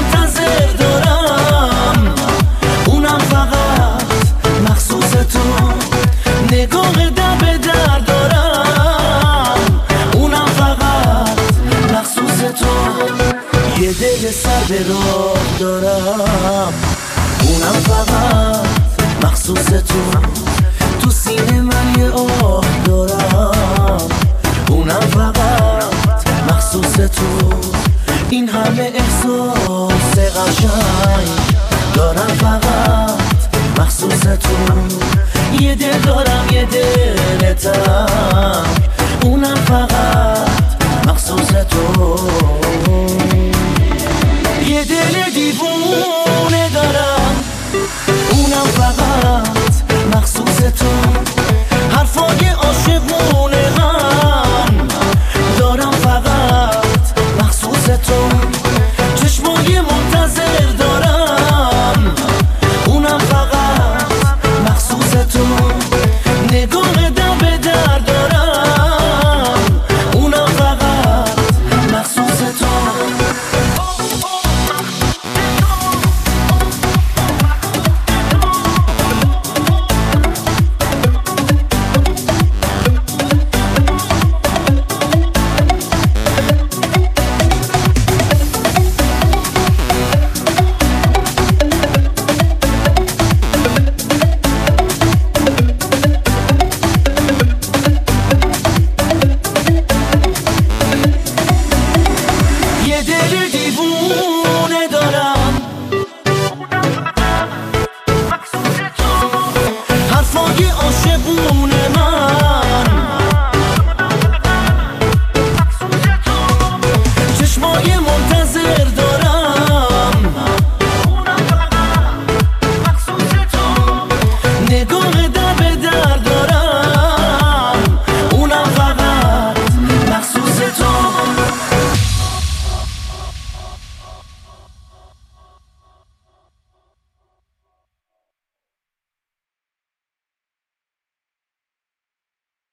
منتظر دارم، اونم فقط مخصوص تو. نگاه در به در دارم، اونم فقط مخصوص تو. یه دل سر به راه دارم، اونم فقط مخصوص تو. تو سینه من یه آه دارم، اونم فقط مخصوص تو. این همه احساس قشنگ دارم، فقط مخصوص تو. یه دل دارم، یه دل تنگ، اونم فقط مخصوص تو.